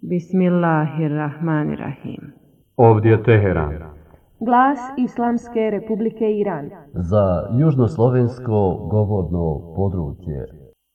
Bismillahirrahmanirrahim. Ovdje je Teheran. Glas Islamske Republike Iran. Za južnoslovensko govorno područje.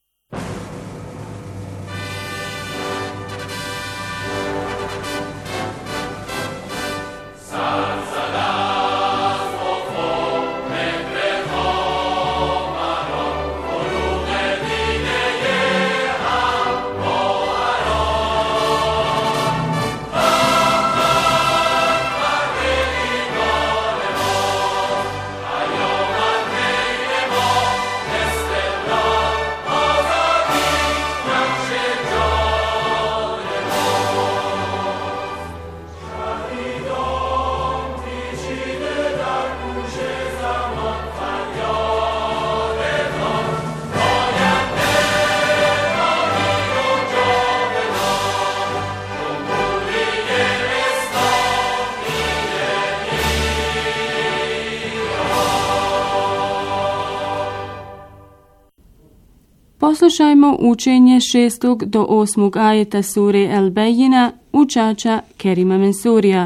Poslušajmo učenje 6. do 8. ajeta sure El-Bejina učača Kerima Mensurija.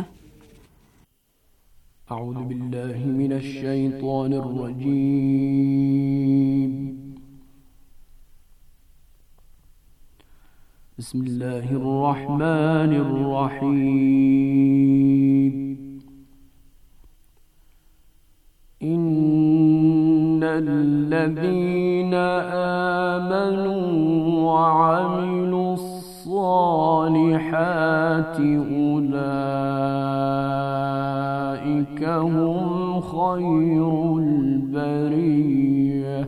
A'udhu billahi minash shaitanir rajim. Bismillahirrahmanirrahim. الذين آمنوا وعملوا الصالحات أولئك هم خير البرية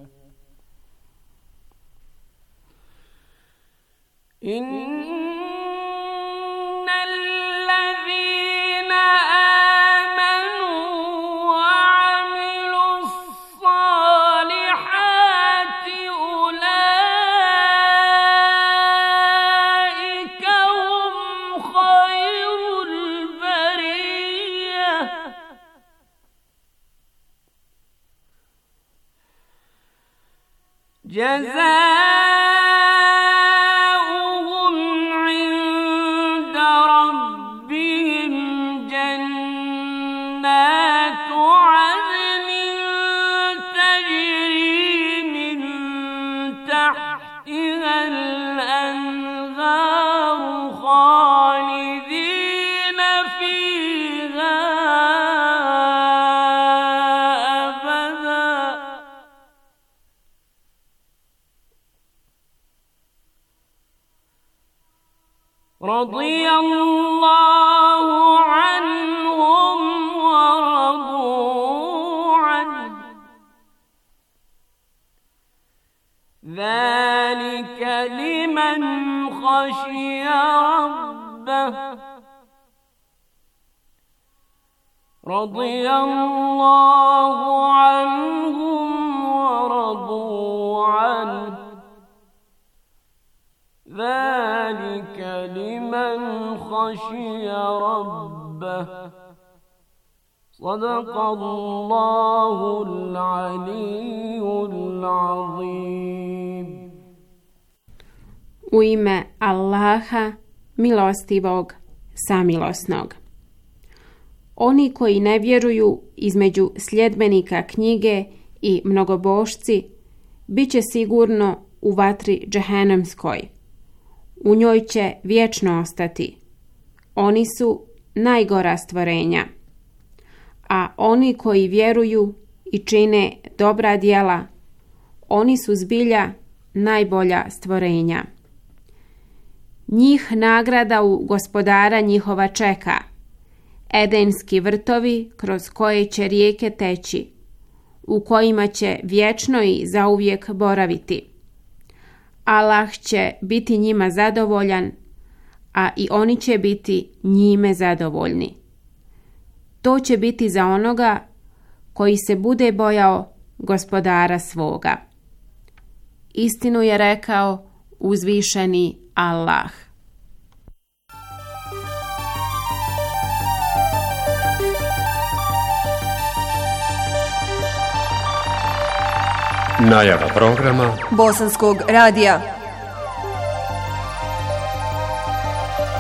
جزاؤهم عند ربهم جنات عدن تجري من تحتها الأنهار خالدين فيها رضي الله عنهم ورضوا عنه ذلك لمن خشي ربه رضي الله عنهم ورضوا عنه ذلك لمن خشي ربه صدق الله العلي العظيم. U ime Allaha, milostivog, samilosnog. Oni koji ne vjeruju između sljedbenika knjige i mnogobošci bit će sigurno u vatri džehennemskoj. U njoj će vječno ostati. Oni su najgora stvorenja. A oni koji vjeruju i čine dobra djela, oni su zbilja najbolja stvorenja. Njih nagrada u gospodara njihova čeka, edenski vrtovi kroz koje će rijeke teći, u kojima će vječno i zauvijek boraviti. Allah će biti njima zadovoljan, a i oni će biti njime zadovoljni. To će biti za onoga koji se bude bojao gospodara svoga. Istinu je rekao uzvišeni Allah. Najava programa Bosanskog radija.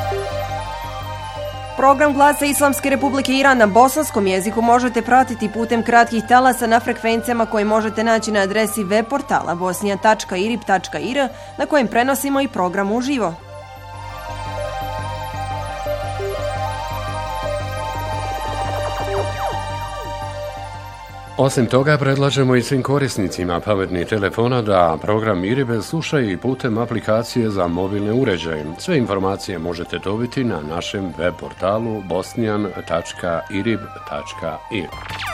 program Glasa Islamske Republike Iran na bosanskom jeziku možete pratiti putem kratkih talasa na frekvencijama koje možete naći na adresi web portala bosnija.irib.ir na kojem prenosimo i program uživo. Osim toga, predlažemo i svim korisnicima pametnih telefona da program IRIB slušaju i putem aplikacije za mobilne uređaje. Sve informacije možete dobiti na našem web portalu bosnian.irib.ir.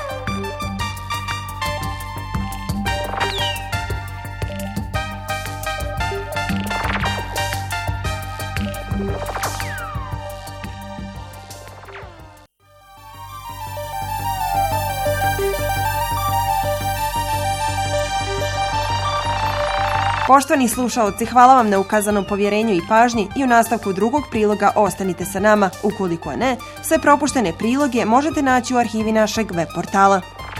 Poštovani slušaoci, hvala vam na ukazanom povjerenju i pažnji i u nastavku drugog priloga ostanite sa nama. Ukoliko ne, sve propuštene priloge možete naći u arhivi našeg web portala.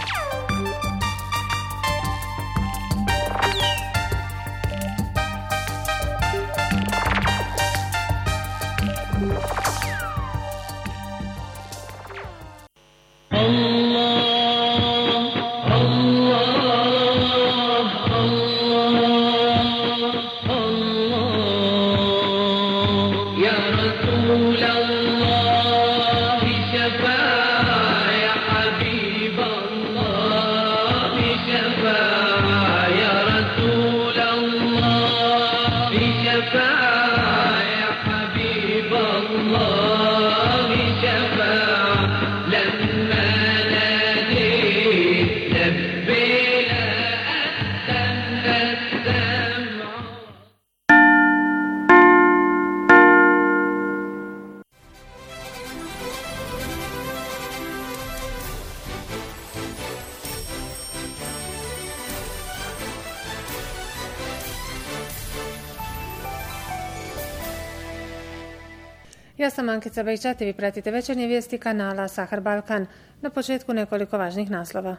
Ja sam Ankica Bejčat i vi pratite večernje vijesti kanala Sahar Balkan. Na početku nekoliko važnih naslova.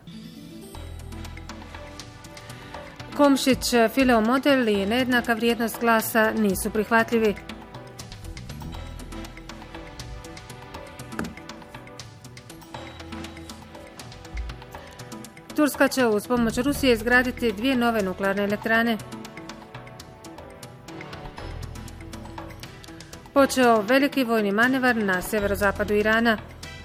Komšić, Fileo model i nejednaka vrijednost glasa nisu prihvatljivi. Turska će uz pomoć Rusije izgraditi 2 nove nuklearne elektrane. Počeo veliki vojni manevar na sjeverozapadu Irana.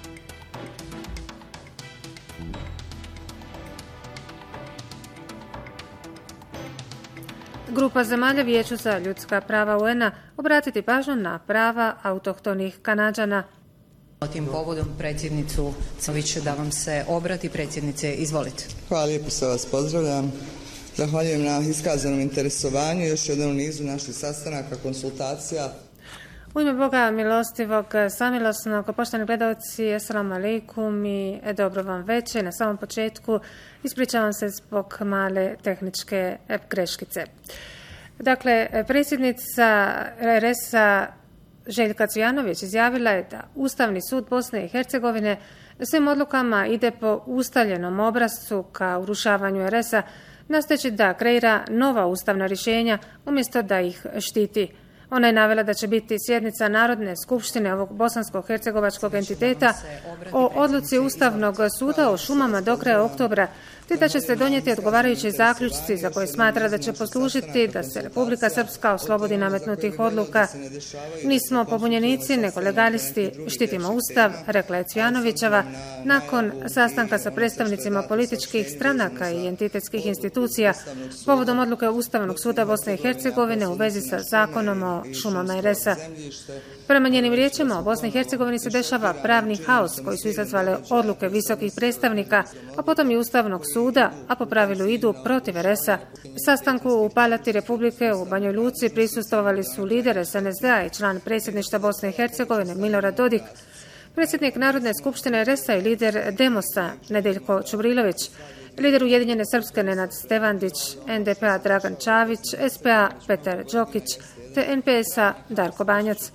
Grupa zemalja Vijeću za ljudska prava UN-a obratiti pažnju na prava autohtonih Kanađana. Tim povodom predsjednicu Cović da vam se obrati. Predsjednice, izvolite. Hvala lijepo, sve vas pozdravljam. Zahvaljujem na iskazanom interesovanju. Još jednom u nizu naših sastanaka, konsultacija. U ime Boga milostivog, samilosnog, poštovani gledalci, assalamu alaikum i dobro vam večer. Na samom početku ispričavam se zbog male tehničke greškice. Dakle, predsjednica RS-a Željka Cvijanović izjavila je da Ustavni sud Bosne i Hercegovine svim odlukama ide po ustaljenom obrascu ka urušavanju RS-a, nastojeći da kreira nova ustavna rješenja umjesto da ih štiti. Ona je navela da će biti sjednica Narodne skupštine ovog bosansko-hercegovačkog entiteta o odluci Ustavnog suda o šumama do kraja oktobra, te da će se donijeti odgovarajući zaključci za koje smatra da će poslužiti da se Republika Srpska oslobodi nametnutih odluka. Nismo pobunjenici, nego legalisti, štitimo Ustav, rekla je Cvijanovićeva nakon sastanka sa predstavnicima političkih stranaka i entitetskih institucija povodom odluke Ustavnog suda Bosne i Hercegovine u vezi sa zakonom o šumama RS-a. Prema njenim riječima, u Bosni i Hercegovini se dešava pravni haos koji su izazvale odluke visokih predstavnika, a potom i Ustavnog suda, a po pravilu idu protiv RS-a. Sastanku u Palati Republike u Banjoj Luci prisustvovali su lider SNSD-a i član predsjedništva Bosne i Hercegovine Milorad Dodik, predsjednik Narodne skupštine RS-a i lider Demosa Nedeljko Čubrilović, lider Ujedinjene Srpske Nenad Stevandić, NDP-a Dragan Čavić, SPA Petar Đokić te NPS-a Darko Banjac.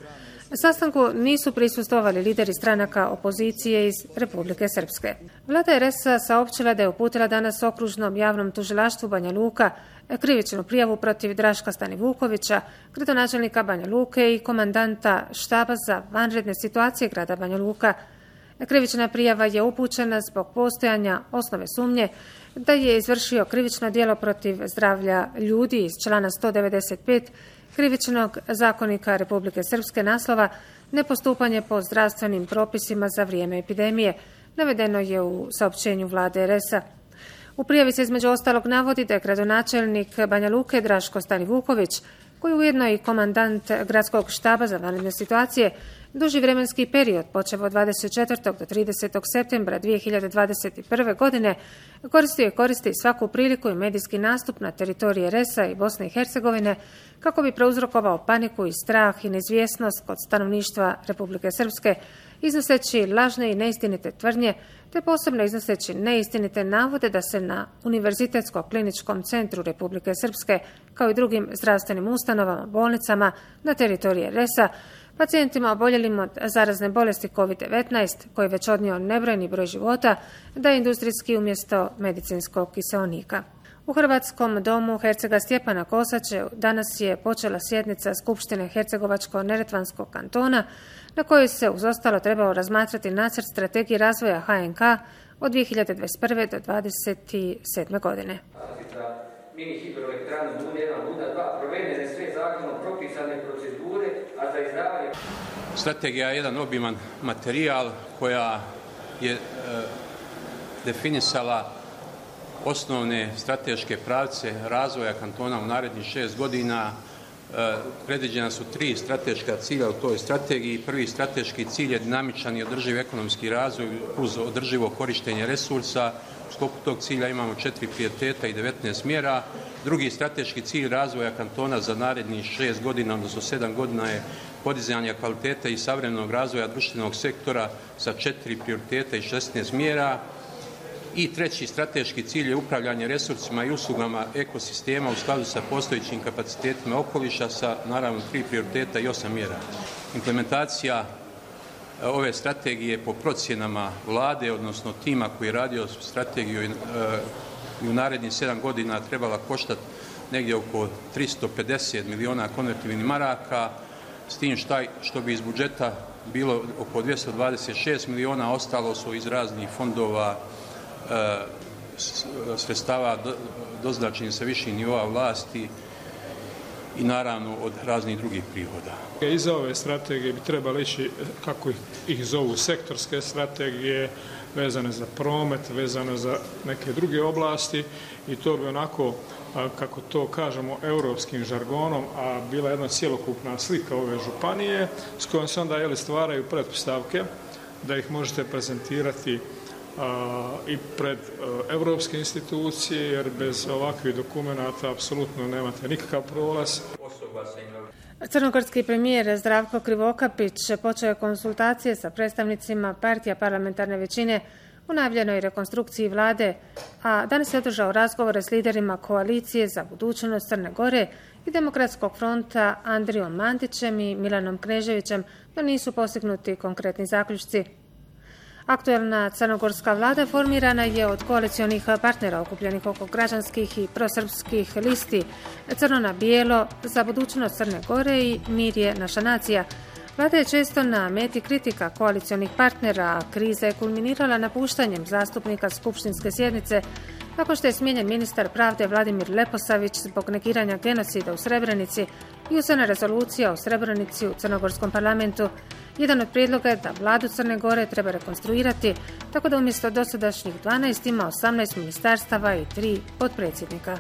Sastanku nisu prisustvovali lideri stranaka opozicije iz Republike Srpske. Vlada RS-a saopćila da je uputila danas okružnom javnom tužilaštvu Banja Luka krivičnu prijavu protiv Draška Stanivukovića, gradonačelnika Banja Luke i komandanta štaba za vanredne situacije grada Banja Luka. Krivična prijava je upućena zbog postojanja osnove sumnje da je izvršio krivično djelo protiv zdravlja ljudi iz člana 195 Krivičnog zakonika Republike Srpske naslova nepostupanje po zdravstvenim propisima za vrijeme epidemije, navedeno je u saopćenju vlade RS-a. U prijavi se između ostalog navodi da je gradonačelnik Banja Luke Draško Stanivuković, koji je ujedno i komandant gradskog štaba za vanredne situacije, duži vremenski period, počev od 24. do 30. septembra 2021. godine, koristio i koristi svaku priliku i medijski nastup na teritoriji RS-a i Bosne i Hercegovine kako bi prouzrokovao paniku i strah i neizvjesnost kod stanovništva Republike Srpske, iznoseći lažne i neistinite tvrdnje, te posebno iznoseći neistinite navode da se na Univerzitetsko-kliničkom centru Republike Srpske, kao i drugim zdravstvenim ustanovama, bolnicama na teritoriji RS-a, pacijentima oboljelim od zarazne bolesti COVID-19, koji je već odnio nebrojeni broj života, da je industrijski umjesto medicinskog kiseonika. U Hrvatskom domu Hercega Stjepana Kosače danas je počela sjednica Skupštine Hercegovačko-Neretvanskog kantona, na kojoj se uz ostalo trebao razmatrati nacrt strategije razvoja HNK od 2021. do 2027. godine. Mini hidroelektrana Luna 1, Luna 2, provedene sve zakonom propisane procedure, a za izdavanje... Strategija je jedan obiman materijal koja je definisala osnovne strateške pravce razvoja kantona u narednih 6 godina. Predviđena su 3 strateška cilja u toj strategiji. Prvi strateški cilj je dinamičan i održiv ekonomski razvoj uz održivo korištenje resursa. U sklopu tog cilja imamo 4 prioriteta i 19 mjera. Drugi strateški cilj razvoja kantona za narednih 6 godina, odnosno 7 godina je podizanje kvalitete i savremenog razvoja društvenog sektora sa 4 prioriteta i 16 mjera. I treći strateški cilj je upravljanje resursima i uslugama ekosistema u skladu sa postojećim kapacitetima okoliša sa naravno 3 prioriteta i 8 mjera. Implementacija ove strategije po procjenama vlade, odnosno tima koji je radio strategiju i u narednih 7 godina trebala koštati negdje oko 350 miliona konvertibilnih maraka, s tim što bi iz budžeta bilo oko 226 miliona, ostalo su iz raznih fondova sredstava doznačenih sa viših nivoa vlasti i naravno od raznih drugih prihoda. Iza ove strategije bi trebali ići, kako ih zovu, sektorske strategije vezane za promet, vezane za neke druge oblasti i to bi onako, kako to kažemo, europskim žargonom, a bila jedna cjelokupna slika ove županije s kojom se onda stvaraju pretpostavke da ih možete prezentirati i pred europske institucije, jer bez ovakvih dokumenata apsolutno nemate nikakav prolaz. Crnogorski premijer Zdravko Krivokapić počeo je konsultacije sa predstavnicima partija parlamentarne većine u najavljenoj rekonstrukciji vlade, a danas je održao razgovore s liderima koalicije za budućnost Crne Gore i Demokratskog fronta Andrijom Mandićem i Milanom Kneževićem, no nisu postignuti konkretni zaključci. Aktualna crnogorska vlada formirana je od koalicionih partnera okupljenih oko građanskih i prosrpskih listi Crno na bijelo, Za budućnost Crne Gore i Mir je naša nacija. Vlada je često na meti kritika koalicionih partnera, a kriza je kulminirala napuštanjem zastupnika skupštinske sjednice nakon što je smijenjen ministar pravde Vladimir Leposavić zbog negiranja genocida u Srebrenici i usvojena rezolucija o Srebrenici u crnogorskom parlamentu. Jedan od prijedloga je da vladu Crne Gore treba rekonstruirati, tako da umjesto dosadašnjih 12 ima 18 ministarstava i 3 potpredsjednika.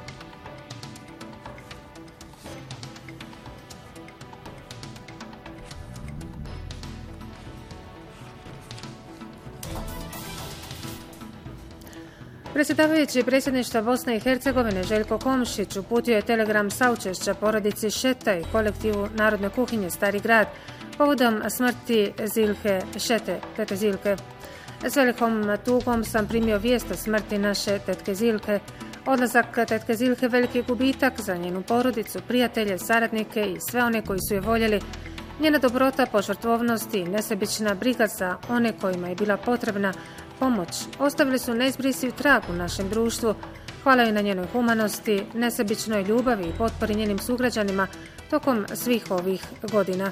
Predsjedavajući predsjedništva Bosne i Hercegovine Željko Komšić uputio je telegram saučešća porodici Šeta i kolektivu Narodne kuhinje Stari grad povodom smrti Zilhe Šete, tete Zilke. S velikom tugom sam primio vijest o smrti naše tetke Zilke. Odlazak tetke Zilke veliki gubitak za njenu porodicu, prijatelje, saradnike i sve one koji su je voljeli. Njena dobrota, požrtvovnost i nesebična briga za one kojima je bila potrebna pomoć ostavili su neizbrisiv trag u našem društvu. Hvala joj na njenoj humanosti, nesebičnoj ljubavi i potpori njenim sugrađanima tokom svih ovih godina.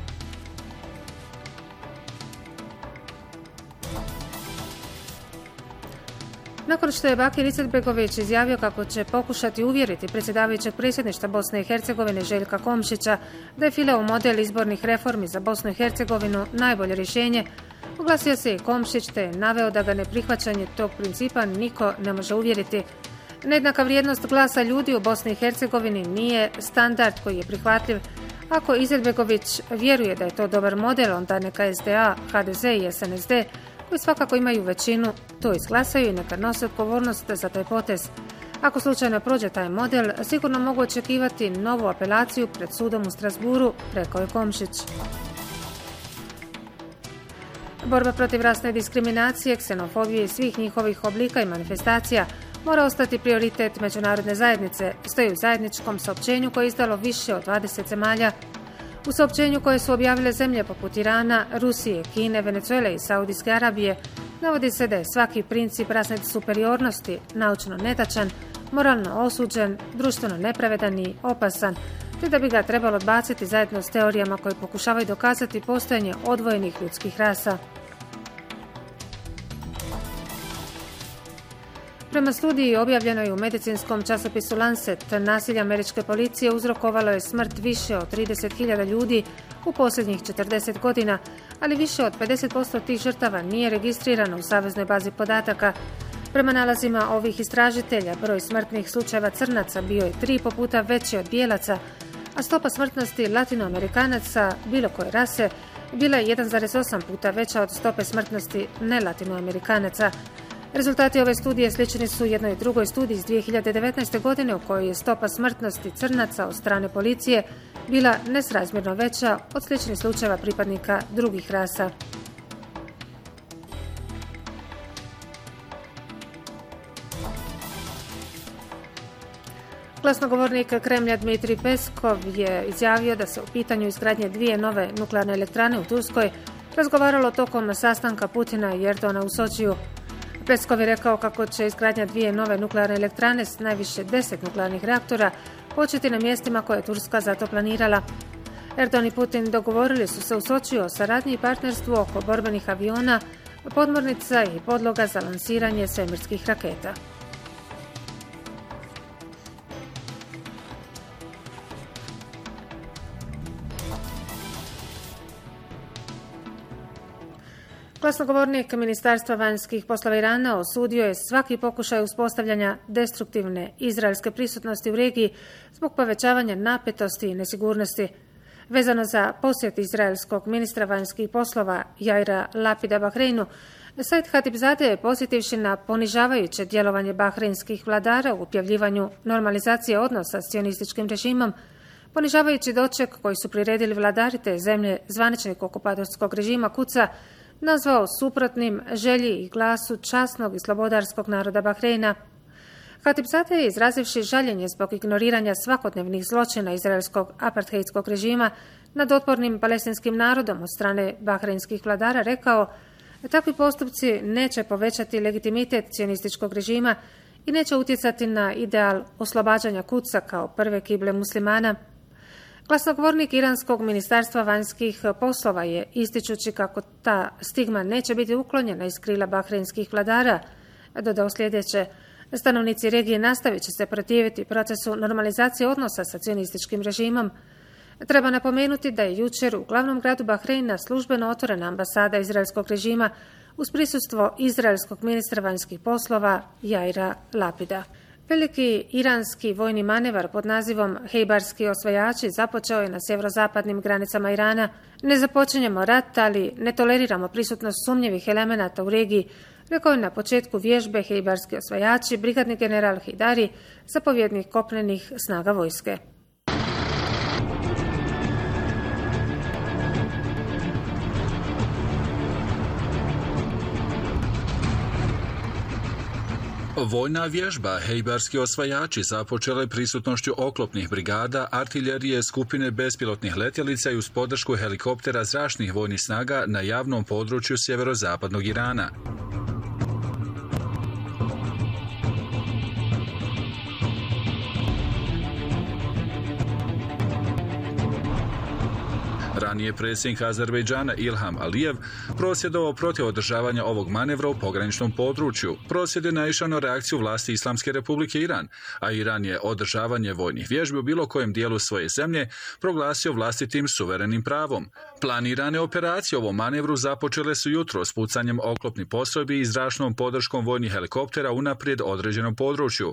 Nakon što je Bakir Izetbegović izjavio kako će pokušati uvjeriti predsjedavajućeg predsjedništva Bosne i Hercegovine Željka Komšića da je Fileo model izbornih reformi za Bosnu i Hercegovinu najbolje rješenje, oglasio se i Komšić te je naveo da ga neprihvaćanje tog principa niko ne može uvjeriti. Nejednaka vrijednost glasa ljudi u Bosni i Hercegovini nije standard koji je prihvatljiv. Ako Izetbegović vjeruje da je to dobar model, onda neka SDA, HDZ i SNSD, koji svakako imaju većinu, to izglasaju i neka nose odgovornost za taj potez. Ako slučajno prođe taj model, sigurno mogu očekivati novu apelaciju pred sudom u Strasburu, rekao je Komšić. Borba protiv rasne diskriminacije, ksenofobije i svih njihovih oblika i manifestacija mora ostati prioritet međunarodne zajednice, stoji u zajedničkom saopćenju koje je izdalo više od 20 zemalja. U saopćenju koje su objavile zemlje poput Irana, Rusije, Kine, Venezuele i Saudijske Arabije navodi se da je svaki princip rasne superiornosti naučno netačan, moralno osuđen, društveno nepravedan i opasan, te da bi ga trebalo odbaciti zajedno s teorijama koje pokušavaju dokazati postojanje odvojenih ljudskih rasa. Prema studiji objavljenoj u medicinskom časopisu Lancet, nasilje američke policije uzrokovalo je smrt više od 30.000 ljudi u posljednjih 40 godina, ali više od 50% tih žrtava nije registrirano u saveznoj bazi podataka. Prema nalazima ovih istražitelja, broj smrtnih slučajeva crnaca bio je 3,5 puta veći od bijelaca, a stopa smrtnosti latinoamerikanaca bilo koje rase bila je 1,8 puta veća od stope smrtnosti nelatinoamerikanaca. Rezultati ove studije slični su jednoj drugoj studiji iz 2019. godine u kojoj je stopa smrtnosti crnaca od strane policije bila nesrazmjerno veća od sličnih slučajeva pripadnika drugih rasa. Glasnogovornik Kremlja Dmitrij Peskov je izjavio da se u pitanju izgradnje 2 nove nuklearne elektrane u Turskoj razgovaralo tokom sastanka Putina i Erdogana u Sočiju. Peskov je rekao kako će izgradnja 2 nove nuklearne elektrane s najviše 10 nuklearnih reaktora početi na mjestima koje je Turska zato planirala. Erdogan i Putin dogovorili su se u Sočiju o saradnji i partnerstvu oko borbenih aviona, podmornica i podloga za lansiranje svemirskih raketa. Glasnogovornik Ministarstva vanjskih poslova Irana osudio je svaki pokušaj uspostavljanja destruktivne izraelske prisutnosti u regiji zbog povećavanja napetosti i nesigurnosti. Vezano za posjet izraelskog ministra vanjskih poslova Jaira Lapida Bahreinu, Said Hatibzadeh je posjetivši na ponižavajuće djelovanje bahreinskih vladara u objavljivanju normalizacije odnosa s sionističkim režimom, ponižavajući doček koji su priredili vladari te zemlje zvaničnik okupatorskog režima Kuca, nazvao suprotnim želji i glasu časnog i slobodarskog naroda Bahreina. Hatibzadeh je, izrazivši žaljenje zbog ignoriranja svakodnevnih zločina izraelskog apartheidskog režima nad otpornim palestinskim narodom od strane bahreinskih vladara, rekao da takvi postupci neće povećati legitimitet sionističkog režima i neće utjecati na ideal oslobađanja Kuca kao prve kible muslimana. Glasnogovornik Iranskog ministarstva vanjskih poslova je, ističući kako ta stigma neće biti uklonjena iz krila bahreinskih vladara, dodao sljedeće: stanovnici regije nastavit će se protiviti procesu normalizacije odnosa sa sionističkim režimom. Treba napomenuti da je jučer u glavnom gradu Bahreina službeno otvorena ambasada izraelskog režima uz prisustvo izraelskog ministra vanjskih poslova Jaira Lapida. Veliki iranski vojni manevar pod nazivom Hejbarski osvajači započeo je na sjeverozapadnim granicama Irana. Ne započinjemo rat, ali ne toleriramo prisutnost sumnjivih elemenata u regiji, rekao je na početku vježbe Hejbarski osvajači brigadni general Hejdari, zapovjednik kopnenih snaga vojske. Vojna vježba Hejbarski osvajači započela je prisutnošću oklopnih brigada, artiljerije, skupine bespilotnih letjelica i uz podršku helikoptera zračnih vojnih snaga na javnom području sjeverozapadnog Irana. Ranije predsjednik Azerbejdžana Ilham Alijev prosvjedovao protiv održavanja ovog manevra u pograničnom području. Prosvjed je naišao na reakciju vlasti Islamske republike Iran, a Iran je održavanje vojnih vježbi u bilo kojem dijelu svoje zemlje proglasio vlastitim suverenim pravom. Planirane operacije u ovom manevru započele su jutro s pucanjem oklopnih postrojbi i zračnom podrškom vojnih helikoptera unaprijed određenom području.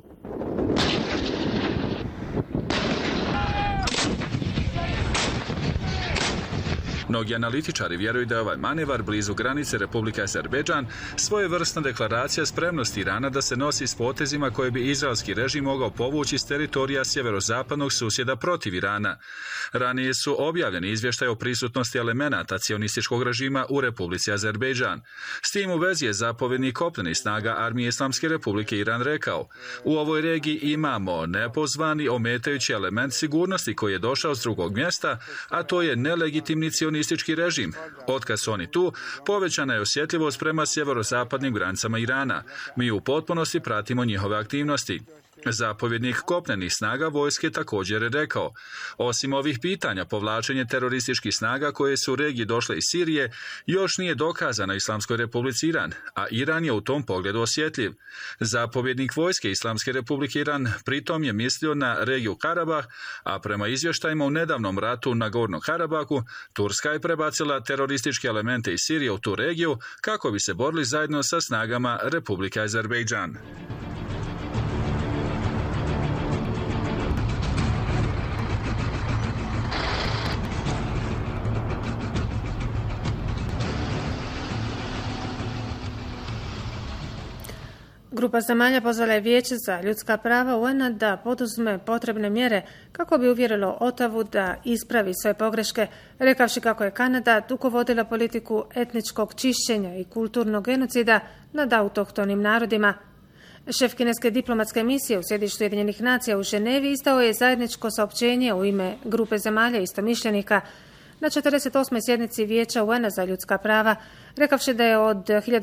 Mnogi analitičari vjeruju da je ovaj manevar blizu granice Republike Azerbejdžan svojevrsna deklaracija spremnosti Irana da se nosi s potezima koje bi izraelski režim mogao povući s teritorija sjeverozapadnog susjeda protiv Irana. Ranije su objavljeni izvještaj o prisutnosti elemenata cionističkog režima u Republici Azerbejdžan. S tim u vezi je zapovjednik kopnenih snaga Armije Islamske republike Iran rekao: u ovoj regiji imamo nepozvani ometajući element sigurnosti koji je došao s drugog mjesta, a to je nelegitimni cionistički režim. Otkad su oni tu, povećana je osjetljivost prema sjeverozapadnim granicama Irana. Mi u potpunosti pratimo njihove aktivnosti. Zapovjednik kopnenih snaga vojske također je rekao: osim ovih pitanja, povlačenje terorističkih snaga koje su u regiji došle iz Sirije još nije dokazano Islamskoj republici Iran, a Iran je u tom pogledu osjetljiv. Zapovjednik vojske Islamske republike Iran pritom je mislio na regiju Karabah, a prema izvještajima u nedavnom ratu na Gornom Karabahu, Turska je prebacila terorističke elemente iz Sirije u tu regiju kako bi se borili zajedno sa snagama Republike Azerbejdžan. Grupa zemalja pozvala je Vijeće za ljudska prava UN-a da poduzme potrebne mjere kako bi uvjerilo Ottawu da ispravi svoje pogreške, rekavši kako je Kanada dugo vodila politiku etničkog čišćenja i kulturnog genocida nad autohtonim narodima. Šef kineske diplomatske misije u sjedištu Ujedinjenih nacija u Ženevi izdao je zajedničko saopćenje u ime grupe zemalja istomišljenika na 48. sjednici Vijeća UN-a za ljudska prava, rekavši da je od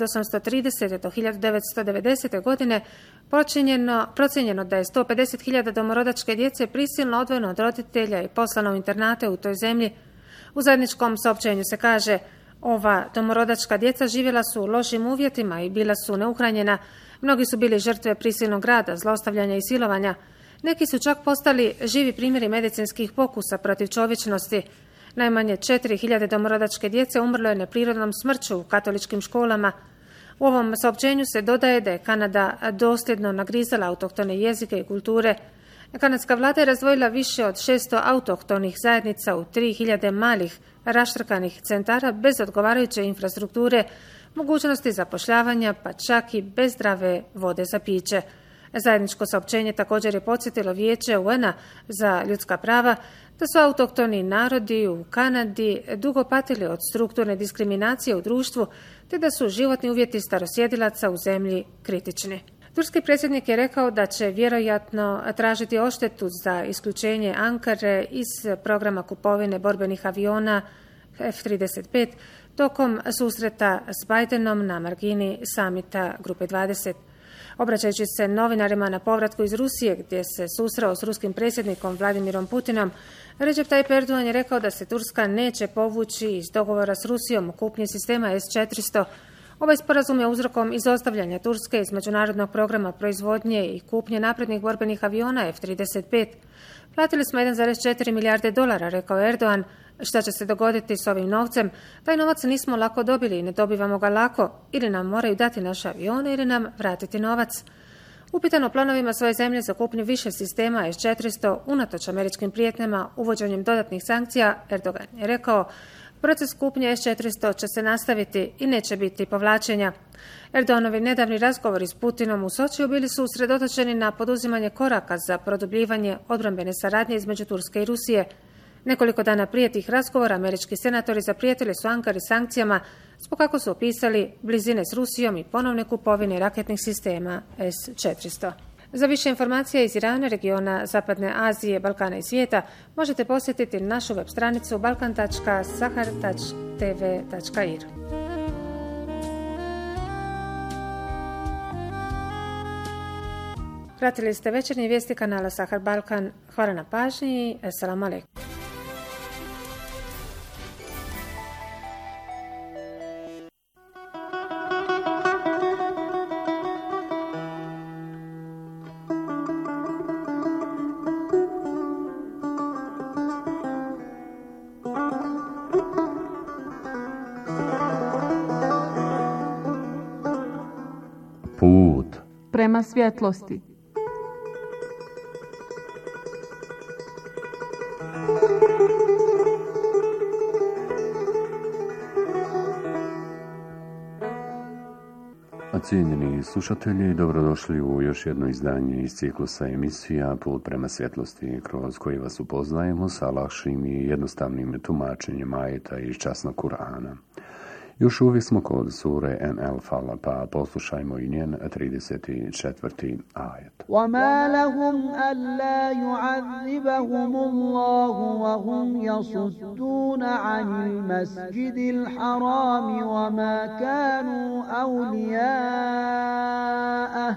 1830. do 1990. godine procijenjeno da je 150.000 domorodačke djece prisilno odvojeno od roditelja i poslano u internate u toj zemlji. U zajedničkom saopćenju se kaže: ova domorodačka djeca živjela su u lošim uvjetima i bila su neuhranjena. Mnogi su bili žrtve prisilnog rada, zlostavljanja i silovanja. Neki su čak postali živi primjeri medicinskih pokusa protiv čovječnosti. Najmanje 4.000 domorodačke djece umrlo je neprirodnom smrću u katoličkim školama. U ovom saopćenju se dodaje da je Kanada dosljedno nagrizala autohtone jezike i kulture. Kanadska vlada je razdvojila više od 600 autohtonih zajednica u 3.000 malih raštrkanih centara bez odgovarajuće infrastrukture, mogućnosti zapošljavanja, pa čak i bez zdrave vode za piće. Zajedničko saopćenje također je podsjetilo Vijeće UN-a za ljudska prava da su autohtoni narodi u Kanadi dugo patili od strukturne diskriminacije u društvu, te da su životni uvjeti starosjedilaca u zemlji kritični. Turski predsjednik je rekao da će vjerojatno tražiti odštetu za isključenje Ankare iz programa kupovine borbenih aviona F-35 tokom susreta s Bidenom na margini samita Grupe 20. Obraćajući se novinarima na povratku iz Rusije, gdje se susreo s ruskim predsjednikom Vladimirom Putinom, Recep Tayyip Erdogan je rekao da se Turska neće povući iz dogovora s Rusijom u kupnji sistema S-400. Ovaj sporazum je uzrokom izostavljanja Turske iz međunarodnog programa proizvodnje i kupnje naprednih borbenih aviona F-35. Platili smo 1,4 milijarde dolara, rekao Erdogan. Šta će se dogoditi s ovim novcem? Taj novac nismo lako dobili i ne dobivamo ga lako. Ili nam moraju dati naše avione ili nam vratiti novac. Upitan o planovima svoje zemlje za kupnju više sistema S-400 unatoč američkim prijetnjama uvođenjem dodatnih sankcija, Erdogan je rekao: proces kupnje S-400 će se nastaviti i neće biti povlačenja. Erdoganovi nedavni razgovori s Putinom u Sočiju bili su usredotočeni na poduzimanje koraka za produbljivanje odbrambene saradnje između Turske i Rusije. Nekoliko dana prije tih razgovora američki senatori zaprijetili su Ankari sankcijama zbog kako su opisali blizine s Rusijom i ponovne kupovine raketnih sistema S-400. Za više informacija iz Irana, regiona Zapadne Azije, Balkana i svijeta možete posjetiti našu web stranicu balkan.sahar.tv.ir. Pratili ste večernje vijesti kanala Sahar Balkan. Hvala na pažnji. Assalamu alaikum. Put prema svjetlosti. Cijenjeni slušatelji, dobrodošli u još jedno izdanje iz ciklusa emisija Put prema svjetlosti, kroz koji vas upoznajemo sa lakšim i jednostavnim tumačenjem ajeta iz časnog Kur'ana. Još uvijek smo kod sure An-Anfal, pa poslušajmo i njen 34. ajet. وَمَا لَهُمْ أَلَّا يُعَذِّبَهُمُ اللَّهُ وَهُمْ يَصُدُّونَ عَنِ الْمَسْجِدِ الْحَرَامِ وَمَا كَانُوا أَوْلِيَاءَهُ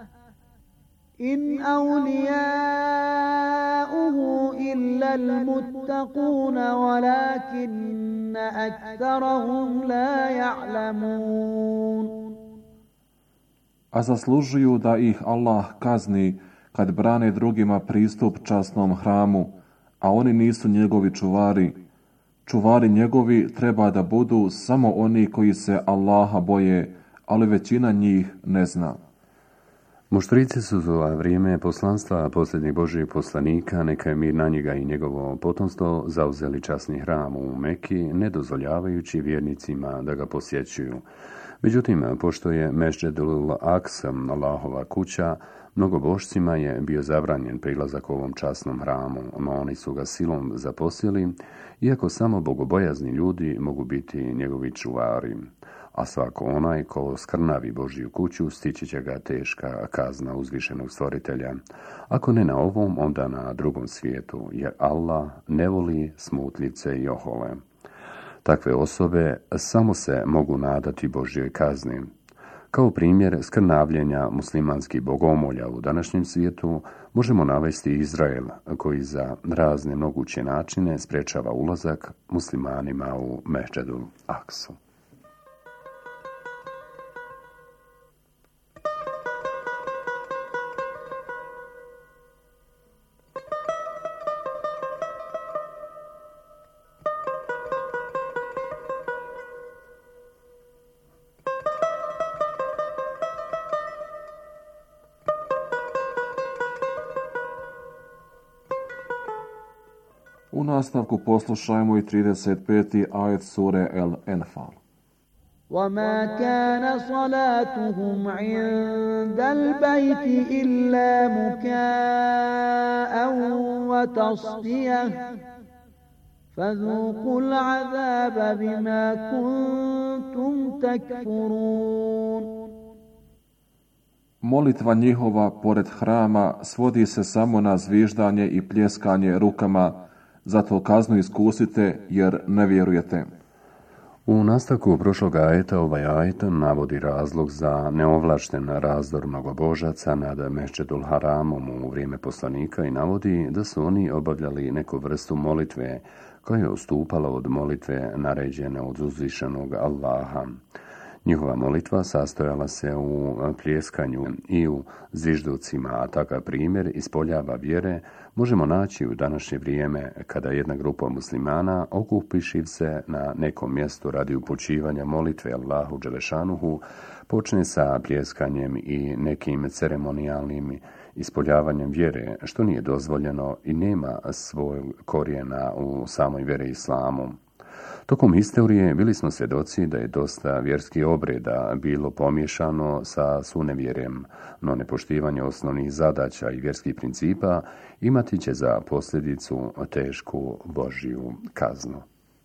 إِنْ أَوْلِيَاؤُهُ إِلَّا الْمُتَّقُونَ وَلَكِنَّ أَكْثَرَهُمْ لَا يَعْلَمُونَ. A zaslužuju da ih Allah kazni kad brane drugima pristup časnom hramu, a oni nisu njegovi čuvari. Čuvari njegovi treba da budu samo oni koji se Allaha boje, ali većina njih ne zna. Muštrici su za vrijeme poslanstva posljednjih Božjih poslanika, neka je mir na njega i njegovo potomstvo, zauzeli časni hram u Meki, ne dozvoljavajući vjernicima da ga posjećuju. Međutim, pošto je Mesdžedul Aksa, Allahova kuća, mnogobošcima je bio zabranjen prilazak ovom časnom hramu, no oni su ga silom zaposjeli, iako samo bogobojazni ljudi mogu biti njegovi čuvari. A svako onaj ko skrnavi Božju kuću, stići će ga teška kazna uzvišenog stvoritelja. Ako ne na ovom, onda na drugom svijetu, jer Allah ne voli smutljice i ohole. Takve osobe samo se mogu nadati Božjoj kazni. Kao primjer skrnavljenja muslimanskih bogomolja u današnjem svijetu možemo navesti Izrael, koji za razne moguće načine sprečava ulazak muslimanima u Mesdžedul Aksu. U nastavku poslušajmo i 35. ajet sure Al-Anfal. وَمَا كَانَ صَلَاتُهُمْ عِندَ الْبَيْتِ إِلَّا مُكَاءً وَتَصْدِيَةً فَذُوقُوا الْعَذَابَ بِمَا كُنتُمْ تَكْفُرُونَ. Molitva njihova pored hrama svodi se samo na zviždanje i pljeskanje rukama, zato kaznu iskusite jer ne vjerujete. U nastavku prošlog ajeta ovaj ajet navodi razlog za neovlašten razdor mnogobožaca nad Mesdžedul Haramom u vrijeme poslanika i navodi da su oni obavljali neku vrstu molitve koja je odstupala od molitve naređene od uzvišenog Allaha. Njihova molitva sastojala se u pljeskanju i u zvižducima, a takav primjer ispoljava vjere možemo naći u današnje vrijeme kada jedna grupa muslimana okupiši se na nekom mjestu radi upućivanja molitve Allahu Đelešanuhu, počne sa pljeskanjem i nekim ceremonijalnim ispoljavanjem vjere, što nije dozvoljeno i nema svoj korijena u samoj vjeri islamu. Tokom historije bili smo svjedoci da je dosta vjerskih obreda bilo pomiješano sa sunevjerjem, no nepoštivanje osnovnih zadaća i vjerskih principa imati će za posljedicu tešku Božju kaznu.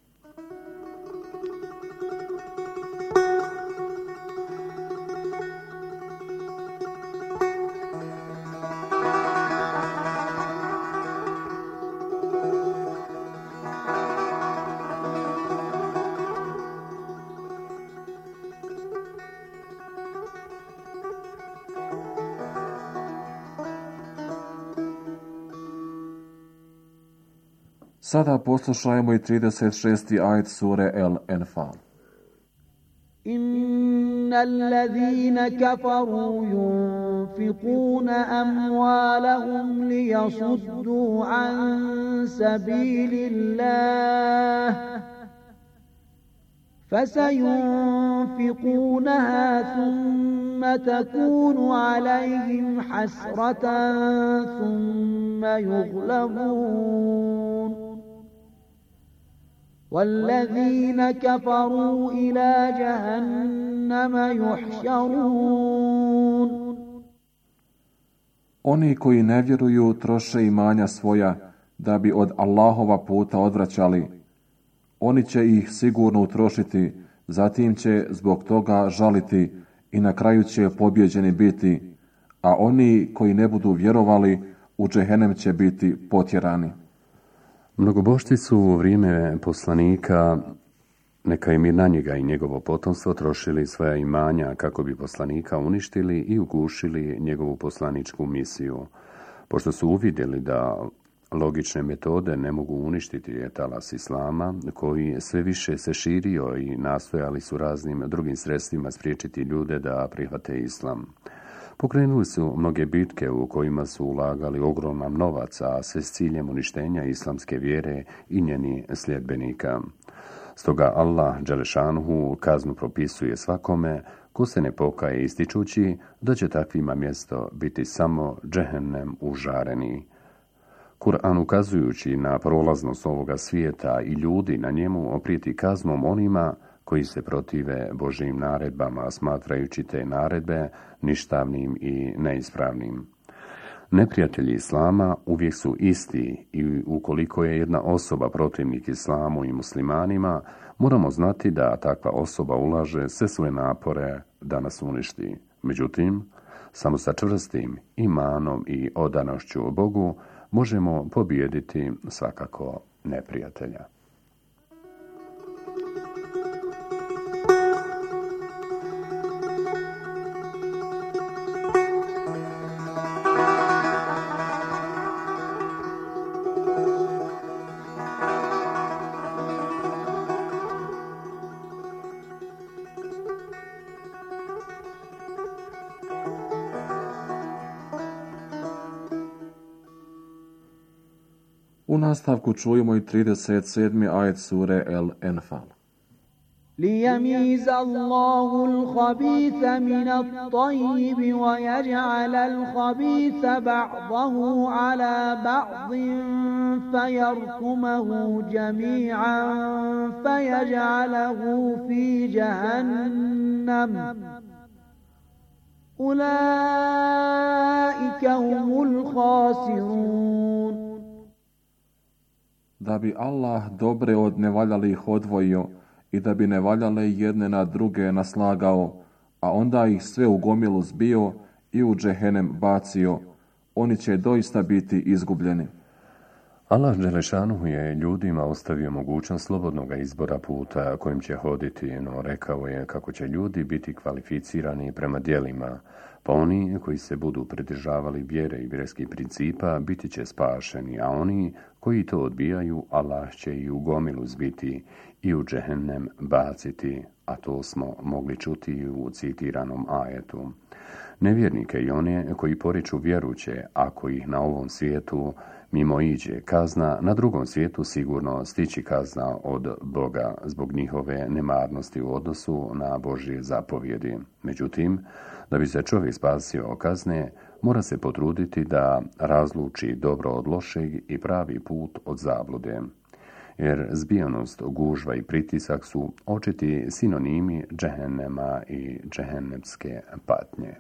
Sada poslušajmo i 36. ajet sure El-Enfal. Innal ladhina kafaru yunfiquna amwalahum liyasuddu an sabilillah فسينفقونها ثم تكون عليهم حسرة ثم يغلبون والذين كفروا إلى جهنم يحشرون. Oni koji ne vjeruju troše imanja svoja da bi od Allahova puta odvraćali. Oni će ih sigurno utrošiti, zatim će zbog toga žaliti i na kraju će pobjeđeni biti, a oni koji ne budu vjerovali u džehennem će biti potjerani. Mnogobošci su u vrijeme poslanika, neka je mir na njega i njegovo potomstvo, trošili svoja imanja kako bi poslanika uništili i ugušili njegovu poslaničku misiju. Pošto su uvidjeli da logične metode ne mogu uništiti talas islama, koji sve više se širio i nastojali su raznim drugim sredstvima spriječiti ljude da prihvate islam. Pokrenuli su mnoge bitke u kojima su ulagali ogroman novac, a sve s ciljem uništenja islamske vjere i njenih sljedbenika. Stoga Allah dželešanuhu kaznu propisuje svakome ko se ne pokaje, ističući da će takvima mjesto biti samo džehennem užareni. Kur'an, ukazujući na prolaznost ovoga svijeta i ljudi na njemu, oprijeti kaznom onima koji se protive Božjim naredbama, smatrajući te naredbe ništavnim i neispravnim. Neprijatelji islama uvijek su isti i ukoliko je jedna osoba protivnik islamu i muslimanima, moramo znati da takva osoba ulaže sve svoje napore da nas uništi. Međutim, samo sa čvrstim imanom i odanošću Bogu možemo pobijediti svakako neprijatelja. U nastavku čujemo i 37. ajet sure El-Enfal. ليميز الله الخبيث من الطيب ويجعل الخبيث بعضه على بعض فيركمه جميعا فيجعله في جهنم أولئك هم الخاسرون. Da bi Allah dobre od nevaljalih odvojio i da bi nevaljale jedne na druge naslagao, a onda ih sve u gomilu zbio i u džehennem bacio, oni će doista biti izgubljeni. Allah dželešanuhu je ljudima ostavio mogućnost slobodnog izbora puta kojim će hoditi, no rekao je kako će ljudi biti kvalificirani prema djelima, pa oni koji se budu pridržavali vjere i vjerskih principa biti će spašeni, a oni koji to odbijaju, Allah će i u gomilu zbiti i u džehennem baciti, a to smo mogli čuti u citiranom ajetu. Nevjernike i one koji poriču vjeruće, ako ih na ovom svijetu mimo iđe kazna, na drugom svijetu sigurno stići kazna od Boga zbog njihove nemarnosti u odnosu na Božje zapovjedi. Međutim, da bi se čovjek spasio od kazne, mora se potruditi da razluči dobro od lošeg i pravi put od zablude. jer zbijanost, gužva i pritisak su očiti sinonimi džehennema i džehennemske patnje.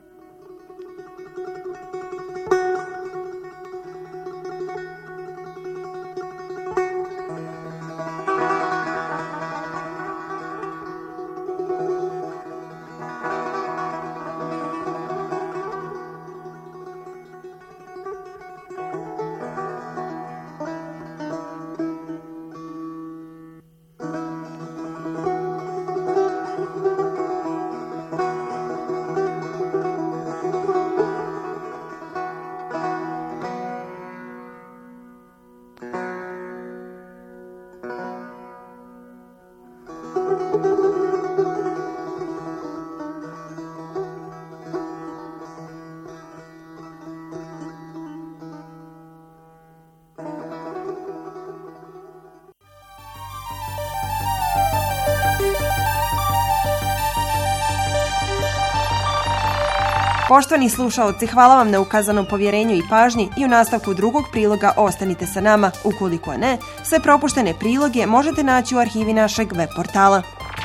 Poštovani slušaoci, hvala vam na ukazanom povjerenju i pažnji i u nastavku drugog priloga ostanite sa nama. Ukoliko ne, sve propuštene priloge možete naći u arhivi našeg web portala.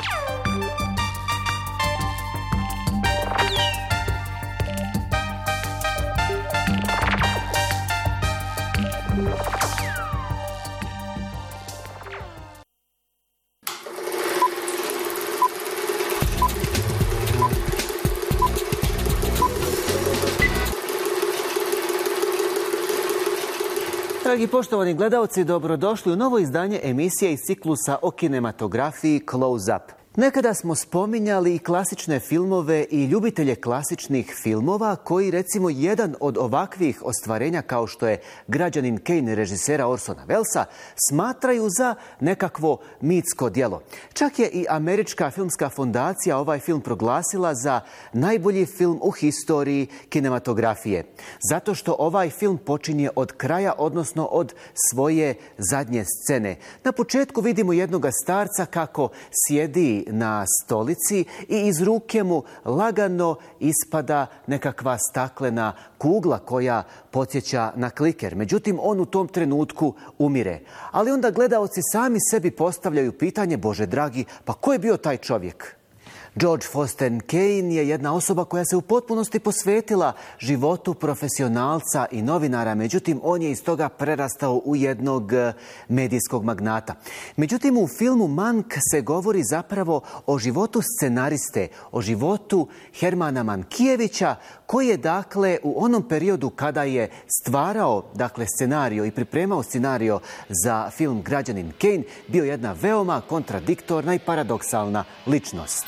Dragi poštovani gledalci, dobrodošli u novo izdanje emisije iz ciklusa o kinematografiji Close Up. Nekada smo spominjali i klasične filmove i ljubitelje klasičnih filmova koji, recimo, jedan od ovakvih ostvarenja kao što je Građanin Kane režisera Orsona Wellesa smatraju za nekakvo mitsko djelo. Čak je i Američka filmska fondacija ovaj film proglasila za najbolji film u historiji kinematografije. Zato što ovaj film počinje od kraja, odnosno od svoje zadnje scene. Na početku vidimo jednog starca kako sjedi na stolici i iz ruke mu lagano ispada nekakva staklena kugla koja podsjeća na kliker. Međutim, on u tom trenutku umire. Ali onda gledaoci sami sebi postavljaju pitanje, Bože dragi, pa ko je bio taj čovjek? George Foster Kane je jedna osoba koja se u potpunosti posvetila životu profesionalca i novinara, međutim on je iz toga prerastao u jednog medijskog magnata. Međutim, u filmu Mank se govori zapravo o životu scenariste, o životu Hermana Mankijevića, koji je dakle u onom periodu kada je stvarao scenario i pripremao scenario za film Građanin Kane bio jedna veoma kontradiktorna i paradoksalna ličnost.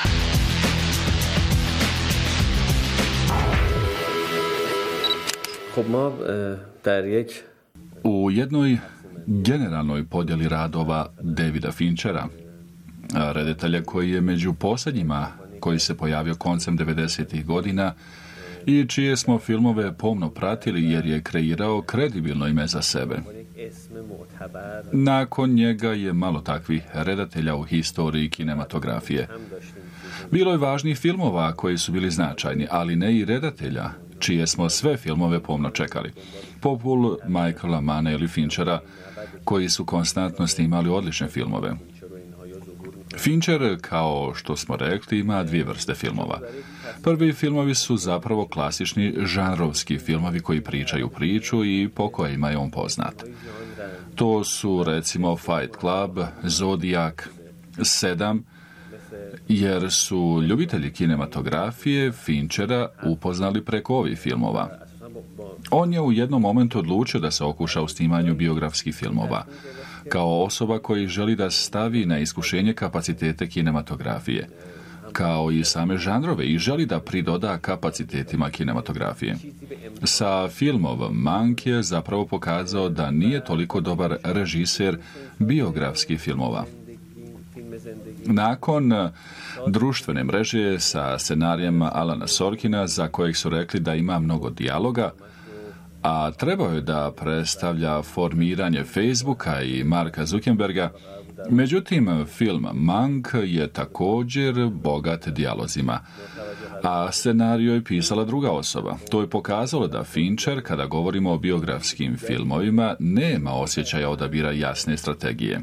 U jednoj generalnoj podjeli radova Davida Finchera, redatelja koji je među posljednjima koji se pojavio koncem 90-ih godina i čije smo filmove pomno pratili jer je kreirao kredibilno ime za sebe. Nakon njega je malo takvih redatelja u historiji kinematografije. Bilo je važnih filmova koji su bili značajni, ali ne i redatelja, čije smo sve filmove pomno čekali. Poput Michaela Manna ili Finchera, koji su konstantno snimali odlične filmove. Fincher, kao što smo rekli, ima dvije vrste filmova. Prvi filmovi su zapravo klasični žanrovski filmovi koji pričaju priču i po kojima je on poznat. To su recimo Fight Club, Zodiac, 7, jer su ljubitelji kinematografije Finchera upoznali preko ovih filmova. On je u jednom momentu odlučio da se okuša u snimanju biografskih filmova, kao osoba koji želi da stavi na iskušenje kapacitete kinematografije, kao i same žanrove, i želi da pridoda kapacitetima kinematografije. Sa filmom Mank je zapravo pokazao da nije toliko dobar režiser biografskih filmova. Nakon društvene mreže sa scenarijem Alana Sorkina, za kojeg su rekli da ima mnogo dijaloga, a trebao je da predstavlja formiranje Facebooka i Marka Zuckerberga, međutim, film Mank je također bogat dijalozima. a scenario je pisala druga osoba. To je pokazalo da Fincher, kada govorimo o biografskim filmovima, nema osjećaja odabira jasne strategije.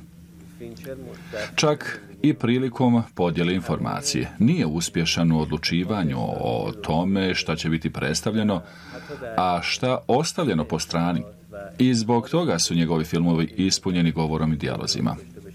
Čak i prilikom podjele informacije. Nije uspješan u odlučivanju o tome šta će biti predstavljeno, a šta ostavljeno po strani. I zbog toga su njegovi filmovi ispunjeni govorom i dijalozima.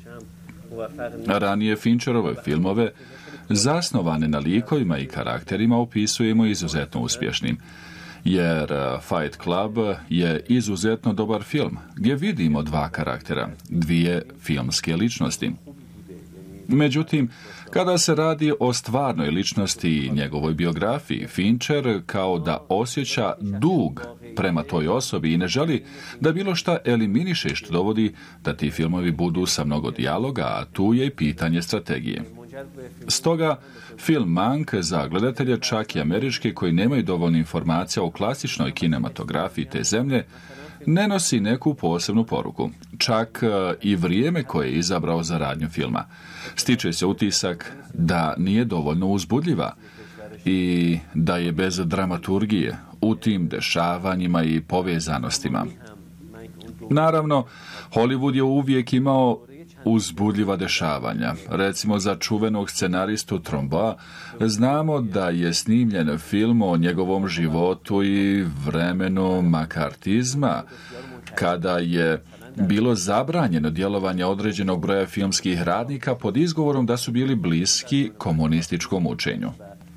Ranije Fincherove filmove, zasnovane na likovima i karakterima, opisujemo izuzetno uspješnim. Jer Fight Club je izuzetno dobar film, gdje vidimo dva karaktera, dvije filmske ličnosti. Međutim, kada se radi o stvarnoj ličnosti i njegovoj biografiji, Fincher kao da osjeća dug prema toj osobi i ne želi da bilo šta eliminiše, što dovodi da ti filmovi budu sa mnogo dijaloga, a tu je i pitanje strategije. Stoga, film Mank za gledatelje, čak i američki, koji nemaju dovoljno informacija o klasičnoj kinematografiji te zemlje, ne nosi neku posebnu poruku. Čak i vrijeme koje je izabrao za radnju filma. Stiče se utisak da nije dovoljno uzbudljiva i da je bez dramaturgije u tim dešavanjima i povezanostima. Naravno, Hollywood je uvijek imao uzbudljiva dešavanja. Recimo za čuvenog scenaristu Trumba znamo da je snimljen film o njegovom životu i vremenu makartizma, kada je bilo zabranjeno djelovanje određenog broja filmskih radnika pod izgovorom da su bili bliski komunističkom učenju.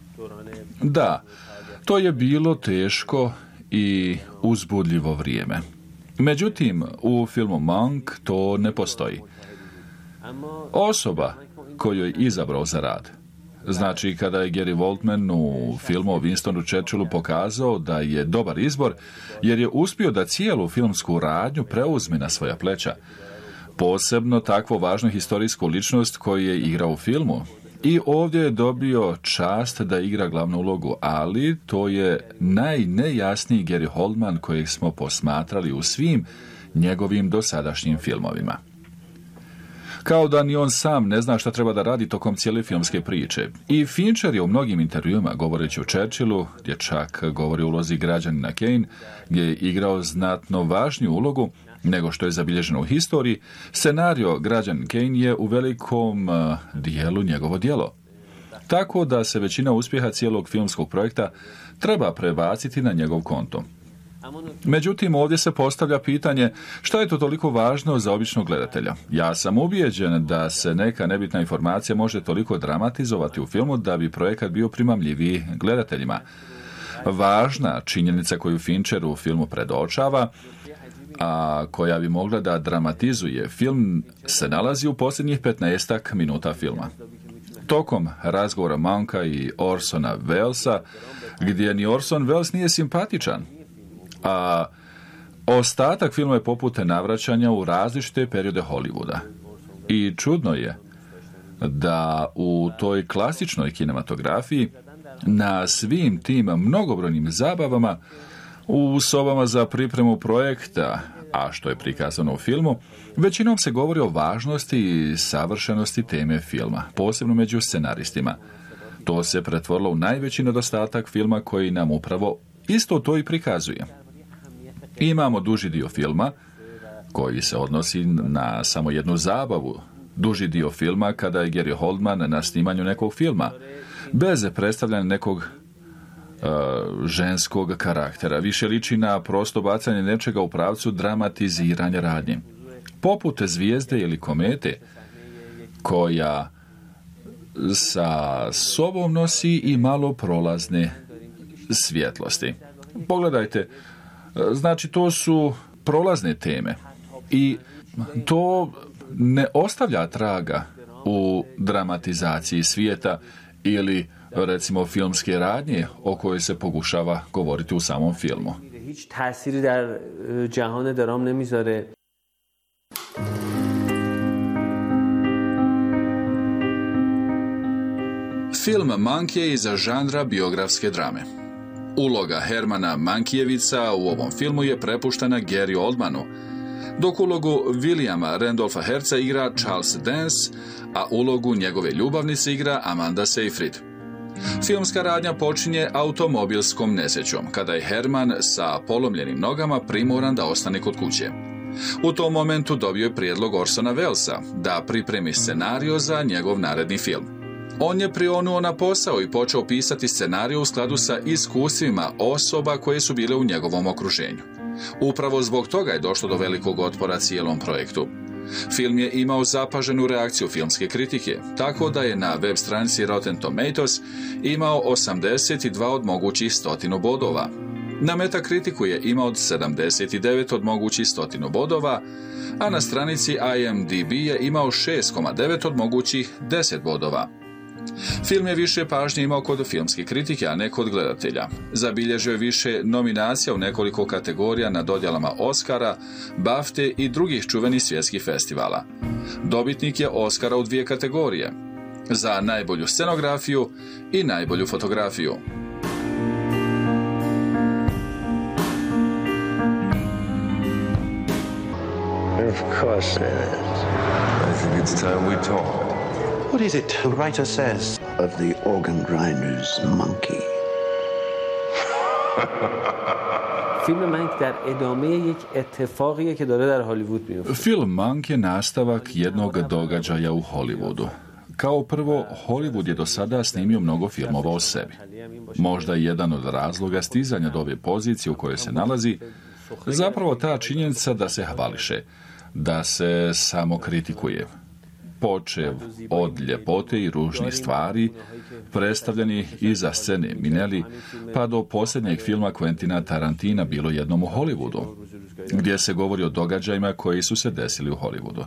Da, to je bilo teško i uzbudljivo vrijeme. Međutim, u filmu Monk to ne postoji. Osoba koju je izabrao za rad. Znači, kada je Gary Oldman u filmu o Winstonu Churchillu pokazao da je dobar izbor, jer je uspio da cijelu filmsku radnju preuzme na svoja pleća. Posebno takvu važnu historijsku ličnost koju je igrao u filmu. I ovdje je dobio čast da igra glavnu ulogu, ali to je najnejasniji Gary Oldman kojeg smo posmatrali u svim njegovim dosadašnjim filmovima. Kao da ni on sam ne zna šta treba da radi tokom cijele filmske priče. I Fincher je u mnogim intervjuima, govoreći o Churchillu, gdje čak govori o ulozi građanina Kane, gdje je igrao znatno važniju ulogu nego što je zabilježeno u historiji, scenario Građanin Kane je u velikom dijelu njegovo djelo. Tako da se većina uspjeha cijelog filmskog projekta treba prebaciti na njegov konto. Međutim, ovdje se postavlja pitanje šta je to toliko važno za običnog gledatelja. Ja sam ubijeđen da se neka nebitna informacija može toliko dramatizovati u filmu da bi projekat bio primamljiviji gledateljima. Važna činjenica koju Fincher u filmu predočava, a koja bi mogla da dramatizuje film, se nalazi u posljednjih 15 minuta filma. Tokom razgovora Monka i Orsona Wellesa, gdje ni Orson Welles nije simpatičan, a ostatak filma je poput navraćanja u različite periode Hollywooda. I čudno je da u toj klasičnoj kinematografiji na svim tim mnogobrojnim zabavama u sobama za pripremu projekta, a što je prikazano u filmu, većinom se govori o važnosti i savršenosti teme filma, posebno među scenaristima. To se pretvorilo u najveći nedostatak filma koji nam upravo isto to i prikazuje. Imamo duži dio filma koji se odnosi na samo jednu zabavu, duži dio filma kada je Gary Oldman na snimanju nekog filma, bez predstavljanja nekog ženskog karaktera. Više liči na prosto bacanje nečega u pravcu dramatiziranja radnje. Poput zvijezde ili komete koja sa sobom nosi i malo prolazne svjetlosti. Pogledajte, znači to su prolazne teme i to ne ostavlja traga u dramatizaciji svijeta ili recimo filmske radnje o kojoj se pokušava govoriti u samom filmu. Film Mank je iz žanra biografske drame. Uloga Hermana Mankijevica u ovom filmu je prepuštena Gary Oldmanu, dok ulogu Williama Randolpha Hertza igra Charles Dance, a ulogu njegove ljubavnice igra Amanda Seyfried. Filmska radnja počinje automobilskom nesrećom, kada je Herman sa polomljenim nogama primoran da ostane kod kuće. U tom momentu dobio je prijedlog Orsona Wellesa da pripremi scenario za njegov naredni film. On je prionuo na posao i počeo pisati scenariju u skladu sa iskustvima osoba koje su bile u njegovom okruženju. Upravo zbog toga je došlo do velikog otpora cijelom projektu. Film je imao zapaženu reakciju filmske kritike, tako da je na web stranici Rotten Tomatoes imao 82 od mogućih 100 bodova. Na Metakritiku je imao 79 od mogućih 100 bodova, a na stranici IMDb je imao 6,9 od mogućih 10 bodova. Film je više pažnje imao kod filmske kritike, a ne kod gledatelja. Zabilježio je više nominacija u nekoliko kategorija na dodjelama Oscara, BAFTE i drugih čuvenih svjetskih festivala. Dobitnik je Oscara u 2 kategorije, za najbolju scenografiju i najbolju fotografiju. Of course it is. I think it's time we talk. What is it the writer says of the organ grinder's monkey? فیلم منک در ادامه یک اتفاقیه که داره در هالیوود میفته. Film Mank je nastavak jednog događaja u Hollywoodu. Kao prvo, Hollywood je do sada snimio mnogo filmova o sebi. Možda je jedan od razloga stizanja do ove pozicije u kojoj se nalazi zapravo ta činjenica da se hvališe, da se samo kritikuje. Počev od ljepote i ružnih stvari, predstavljeni iza scene Minelli, pa do posljednjeg filma Quentina Tarantina Bilo jednom u Hollywoodu, gdje se govori o događajima koji su se desili u Hollywoodu.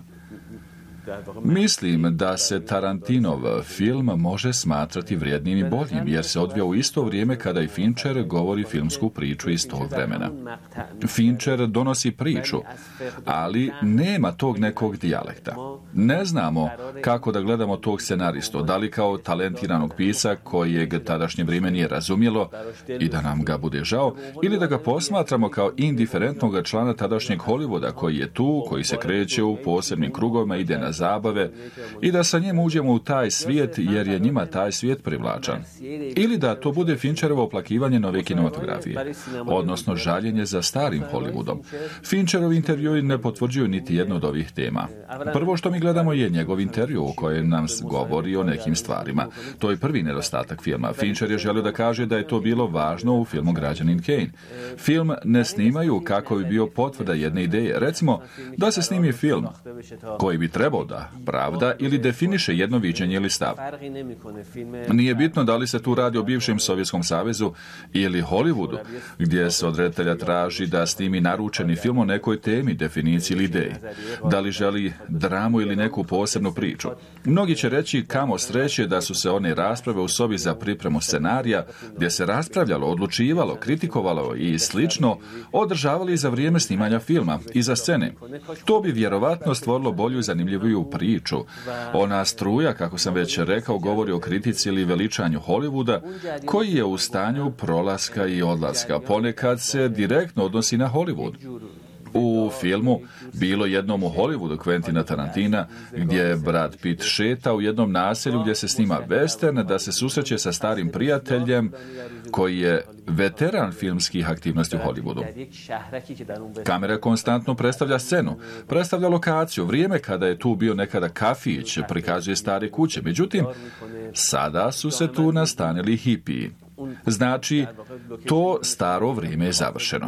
Mislim da se Tarantinov film može smatrati vrijednim i boljim, jer se odvija u isto vrijeme kada i Fincher govori filmsku priču iz tog vremena. Fincher donosi priču, ali nema tog nekog dijalekta. Ne znamo kako da gledamo tog scenaristu, da li kao talentiranog pisa kojeg tadašnje vrijeme nije razumjelo i da nam ga bude žao, ili da ga posmatramo kao indiferentnog člana tadašnjeg Hollywooda koji je tu, koji se kreće u posebnim krugovima, ide na zabave i da sa njim uđemo u taj svijet jer je njima taj svijet privlačan. Ili da to bude Fincherovo oplakivanje nove kinematografije, odnosno žaljenje za starim Hollywoodom. Fincherovi intervjui ne potvrđuju niti jednu od ovih tema. Prvo što mi gledamo je njegov intervju u kojem nam govori o nekim stvarima. To je prvi nedostatak filma. Fincher je želio da kaže da je to bilo važno u filmu Građanin Kane. Film ne snimaju kako bi bio potvrda jedne ideje. Recimo, da se snimi film koji bi trebao da pravda ili definiše jedno viđenje ili stav. Nije bitno da li se tu radi o bivšem Sovjetskom savezu ili Hollywoodu, gdje se od redatelja traži da snimi naručeni film o nekoj temi, definiciji ili ideji. Da li želi dramu ili neku posebnu priču. Mnogi će reći kamo sreće da su se one rasprave u sobi za pripremu scenarija, gdje se raspravljalo, odlučivalo, kritikovalo i slično, održavali za vrijeme snimanja filma i za scene. To bi vjerovatno stvorilo bolju i zanimljiviju priču. Ona struja, kako sam već rekao, govori o kritici ili veličanju Hollywooda, koji je u stanju prolaska i odlaska. Ponekad se direktno odnosi na Hollywood. U filmu Bilo jednom u Hollywoodu Quentina Tarantina, gdje Brad Pitt šeta u jednom naselju gdje se snima western, da se susreće sa starim prijateljem koji je veteran filmskih aktivnosti u Hollywoodu. Kamera konstantno predstavlja scenu, predstavlja lokaciju, vrijeme kada je tu bio nekada kafić, prikazuje stare kuće. Međutim, sada su se tu nastanili hipiji. Znači, to staro vrijeme je završeno.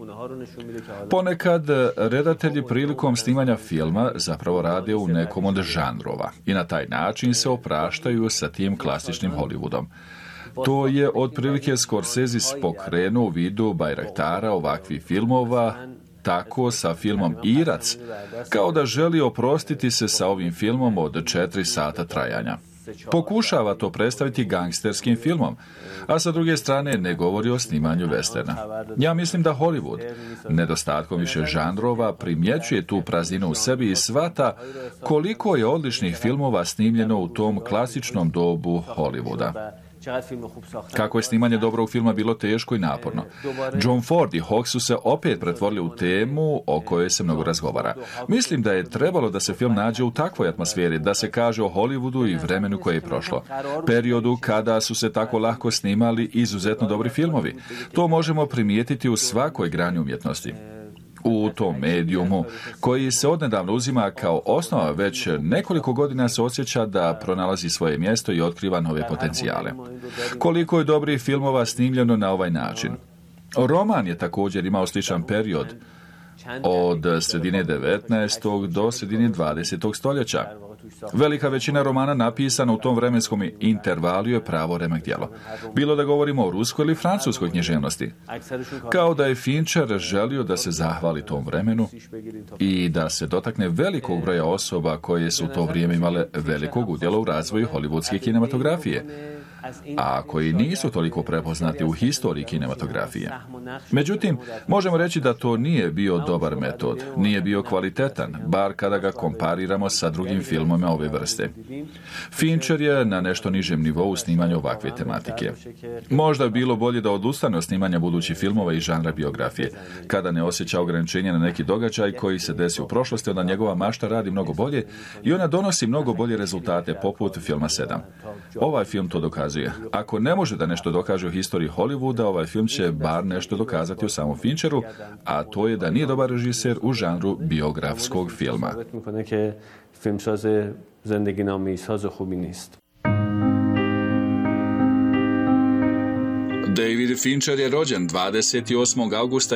Ponekad redatelji prilikom snimanja filma zapravo rade u nekom od žanrova i na taj način se opraštaju sa tim klasičnim Hollywoodom. To je otprilike Scorsese pokrenuo u vidu Bajraktara ovakvih filmova, tako sa filmom Irac, kao da želi oprostiti se sa ovim filmom od 4 sata trajanja. Pokušava to predstaviti gangsterskim filmom, a sa druge strane ne govori o snimanju westerna. Ja mislim da Hollywood, nedostatkom više žanrova, primjećuje tu prazninu u sebi i shvata koliko je odličnih filmova snimljeno u tom klasičnom dobu Hollywooda. Kako je snimanje dobrog filma bilo teško i naporno. John Ford i Hawks su se opet pretvorili u temu o kojoj se mnogo razgovara. Mislim da je trebalo da se film nađe u takvoj atmosferi, da se kaže o Hollywoodu i vremenu koje je prošlo. Periodu kada su se tako lako snimali izuzetno dobri filmovi. To možemo primijetiti u svakoj grani umjetnosti. U tom medijumu, koji se odnedavno uzima kao osnova, već nekoliko godina se osjeća da pronalazi svoje mjesto i otkriva nove potencijale. Koliko je dobrih filmova snimljeno na ovaj način. Roman je također imao sličan period, od sredine 19. do sredine 20. stoljeća. Velika većina romana napisana u tom vremenskom intervalu je pravo remek djelo. Bilo da govorimo o ruskoj ili francuskoj književnosti. Kao da je Fincher želio da se zahvali tom vremenu i da se dotakne velikog broja osoba koje su u to vrijeme imale velikog udjela u razvoju hollywoodske kinematografije, a koji nisu toliko prepoznati u historiji kinematografije. Međutim, možemo reći da to nije bio dobar metod, nije bio kvalitetan, bar kada ga kompariramo sa drugim filmima ove vrste. Fincher je na nešto nižem nivou snimanja ovakve tematike. Možda bi bilo bolje da odustane od snimanja budućih filmova i žanra biografije. Kada ne osjeća ograničenje na neki događaj koji se desi u prošlosti, onda njegova mašta radi mnogo bolje i ona donosi mnogo bolje rezultate, poput filma 7. Ovaj film to dokazuje. Ako ne može da nešto dokaže u historiji Hollywooda, ovaj film će bar nešto dokazati o samom Fincheru, a to je da nije dobar režiser u žanru biografskog filma. David Fincher je rođen 28. augusta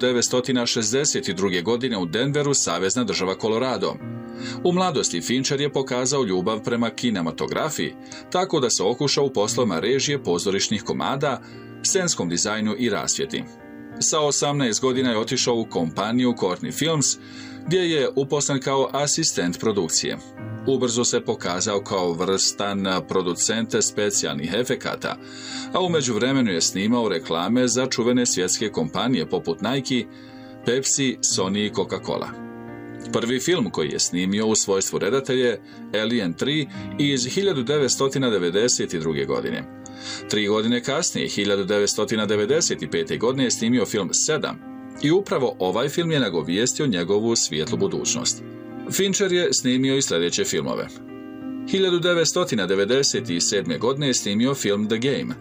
1962. godine u Denveru, savezna država Colorado. U mladosti Fincher je pokazao ljubav prema kinematografiji, tako da se okušao u poslovima režije pozorišnih komada, scenskom dizajnu i rasvjeti. Sa 18 godina je otišao u kompaniju Courtney Films, gdje je uposlen kao asistent produkcije. Ubrzo se pokazao kao vrstan producent specijalnih efekata, a u međuvremenu je snimao reklame za čuvene svjetske kompanije poput Nike, Pepsi, Sony i Coca-Cola. Prvi film koji je snimio u svojstvu redatelja je Alien 3 iz 1992. godine. 3 godine kasnije, 1995. godine, je snimio film 7 i upravo ovaj film je nagovijestio njegovu svijetlu budućnost. Fincher je snimio i sljedeće filmove. 1997. godine je snimio film The Game.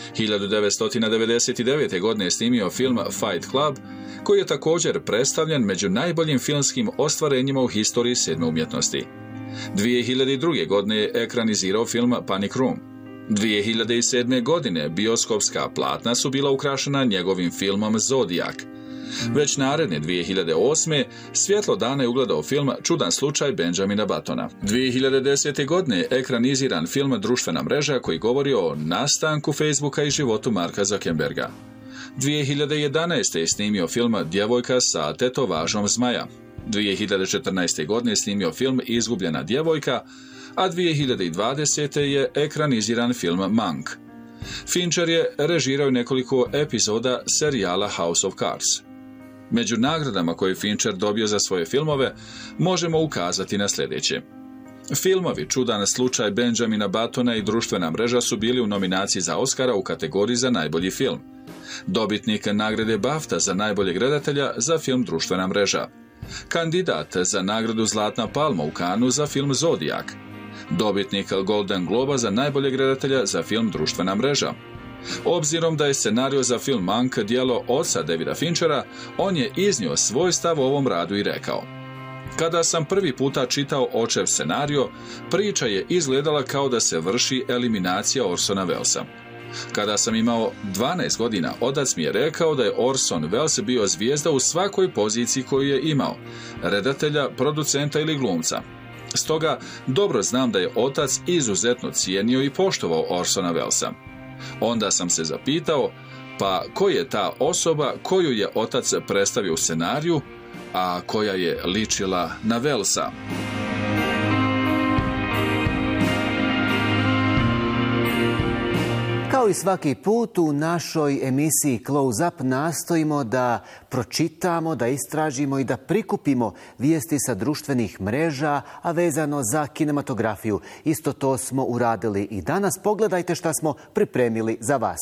1999. godine je snimio film Fight Club, koji je također predstavljen među najboljim filmskim ostvarenjima u historiji sedme umjetnosti. 2002. godine je ekranizirao film Panic Room. 2007. godine bioskopska platna su bila ukrašena njegovim filmom Zodiac. Već naredne 2008. svjetlo dana je ugledao film Čudan slučaj Benjamina Buttona. 2010. godine je ekraniziran film Društvena mreža, koji govori o nastanku Facebooka i životu Marka Zuckerberga. 2011. je snimio film Djevojka sa tetovažom zmaja. 2014. godine je snimio film Izgubljena djevojka, a 2020. je ekraniziran film Monk. Fincher je režirao nekoliko epizoda serijala House of Cards. Među nagradama koje je Fincher dobio za svoje filmove možemo ukazati na sljedeće. Filmovi Čudan slučaj Benjamina Buttona i Društvena mreža su bili u nominaciji za Oscara u kategoriji za najbolji film. Dobitnik nagrade BAFTA za najboljeg redatelja za film Društvena mreža. Kandidat za nagradu Zlatna palma u Cannesu za film Zodiac. Dobitnik Golden Globa za najboljeg redatelja za film Društvena mreža. Obzirom da je scenario za film Monk djelo oca Davida Finchera, on je iznio svoj stav o ovom radu i rekao: Kada sam prvi puta čitao očev scenario, priča je izgledala kao da se vrši eliminacija Orsona Wellesa. Kada sam imao 12 godina, otac mi je rekao da je Orson Welles bio zvijezda u svakoj poziciji koju je imao, redatelja, producenta ili glumca. Stoga dobro znam da je otac izuzetno cijenio i poštovao Orsona Wellesa. Onda sam se zapitao, pa ko je ta osoba koju je otac predstavio u scenariju, a koja je ličila na Wellesa? Kao i svaki put u našoj emisiji Close Up nastojimo da pročitamo, da istražimo i da prikupimo vijesti sa društvenih mreža, a vezano za kinematografiju. Isto to smo uradili i danas. Pogledajte šta smo pripremili za vas.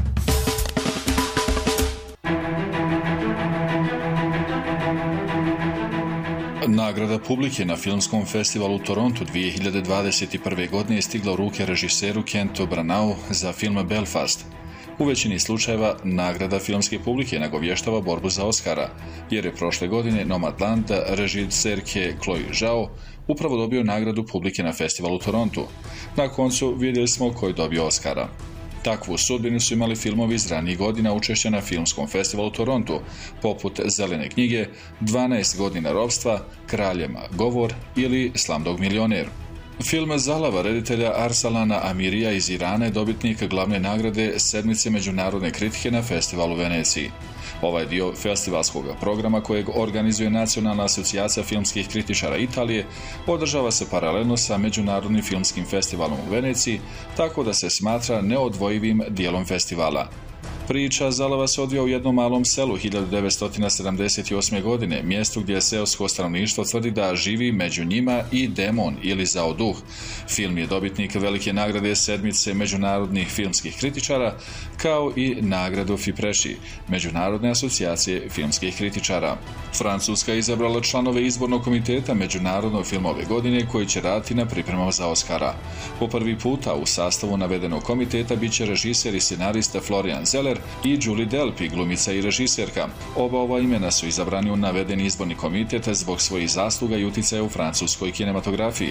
Nagrada publike na filmskom festivalu u Torontu 2021. godine je stigla u ruke režiseru Kentu Branaghu za film Belfast. U većini slučajeva nagrada filmske publike nagovještava borbu za Oscara, jer je prošle godine Nomadland režiserke Chloe Zhao upravo dobio nagradu publike na festivalu u Torontu. Na koncu vidjeli smo ko je dobio Oscara. Takvu sudbinu su imali filmovi iz ranijih godina učešća na filmskom festivalu u Torontu, poput Zelene knjige, 12 godina ropstva, Kraljema govor ili Slumdog milioner. Film Zalava reditelja Arsalana Amirija iz Irana je dobitnik glavne nagrade sedmice međunarodne kritike na festivalu u Veneciji. Ovaj dio festivalskog programa kojeg organizuje Nacionalna asocijacija filmskih kritičara Italije održava se paralelno sa Međunarodnim filmskim festivalom u Veneciji, tako da se smatra neodvojivim dijelom festivala. Priča Zalava se odvija u jednom malom selu 1978. godine, mjestu gdje seosko stanovništvo tvrdi da živi među njima i demon ili zao duh. Film je dobitnik velike nagrade sedmice međunarodnih filmskih kritičara, kao i nagradu FIPRESCI, Međunarodne asocijacije filmskih kritičara. Francuska je izabrala članove izbornog komiteta Međunarodnog filma ove godine koji će raditi na pripremama za Oscara. Po prvi puta u sastavu navedenog komiteta bit će režiser i scenarista Florian Zeller i Julie Delpy, glumica i režiserka. Oba ova imena su izabrani u navedeni izborni komitet zbog svojih zasluga i uticaja u francuskoj kinematografiji.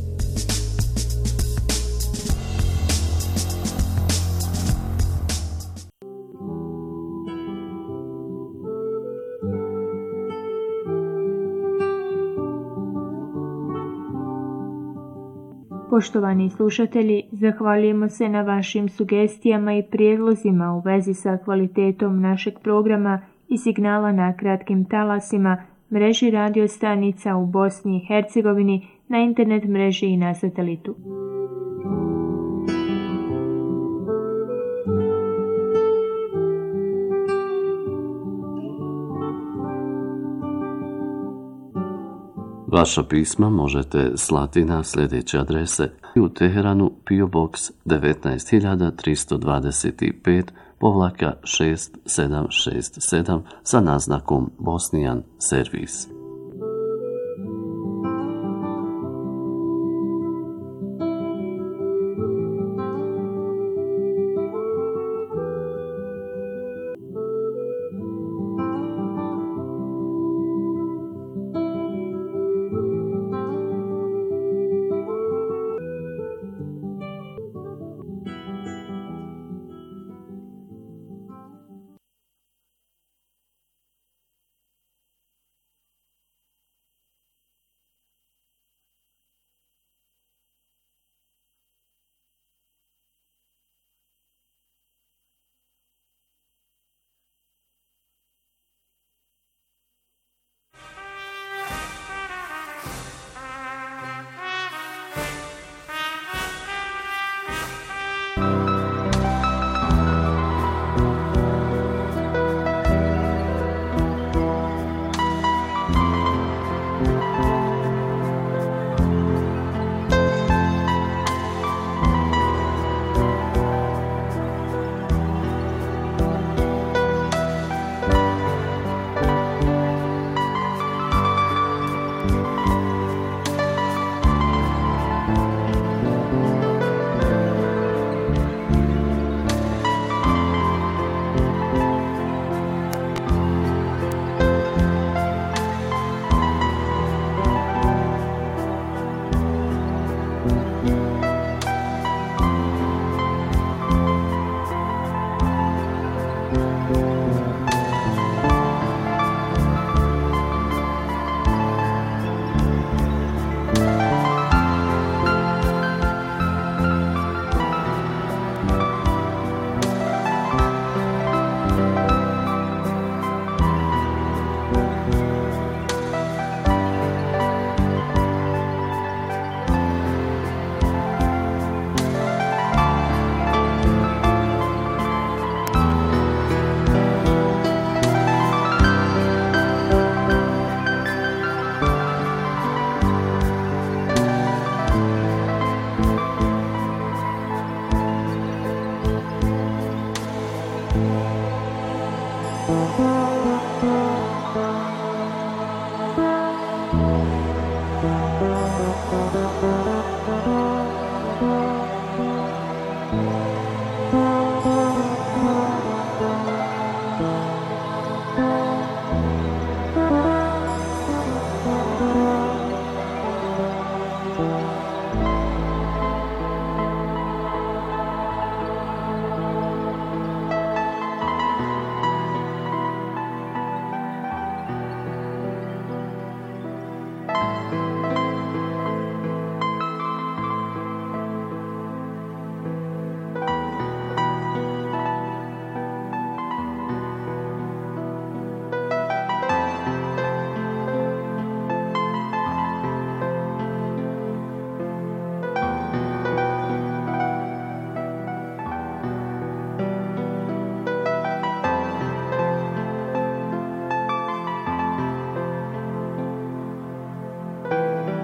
Poštovani slušatelji, zahvaljujemo se na vašim sugestijama i prijedlozima u vezi sa kvalitetom našeg programa i signala na kratkim talasima, mreži radio stanica u Bosni i Hercegovini, na internet mreži i na satelitu. Vaša pisma možete slati na sljedeće adrese: u Teheranu PO Box 19325-6767 sa naznakom Bosnian Servis.